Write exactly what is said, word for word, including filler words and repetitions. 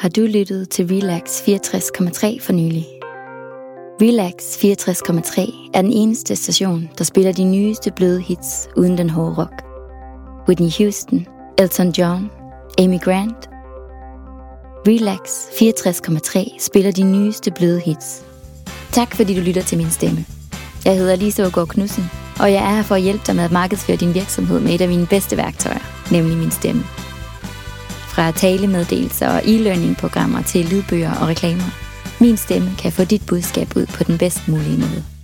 har du lyttet til Relax fireogtres komma tre for nylig. Relax fireogtres komma tre er den eneste station, der spiller de nyeste bløde hits uden den hårde rock. Whitney Houston, Elton John, Amy Grant. Relax fireogtres komma tre spiller de nyeste bløde hits. Tak fordi du lytter til min stemme. Jeg hedder Lise Aagaard Knudsen, og jeg er her for at hjælpe dig med at markedsføre din virksomhed med et af mine bedste værktøjer, nemlig min stemme. Fra talemeddelelser og e-learning-programmer til lydbøger og reklamer. Min stemme kan få dit budskab ud på den bedst mulige måde.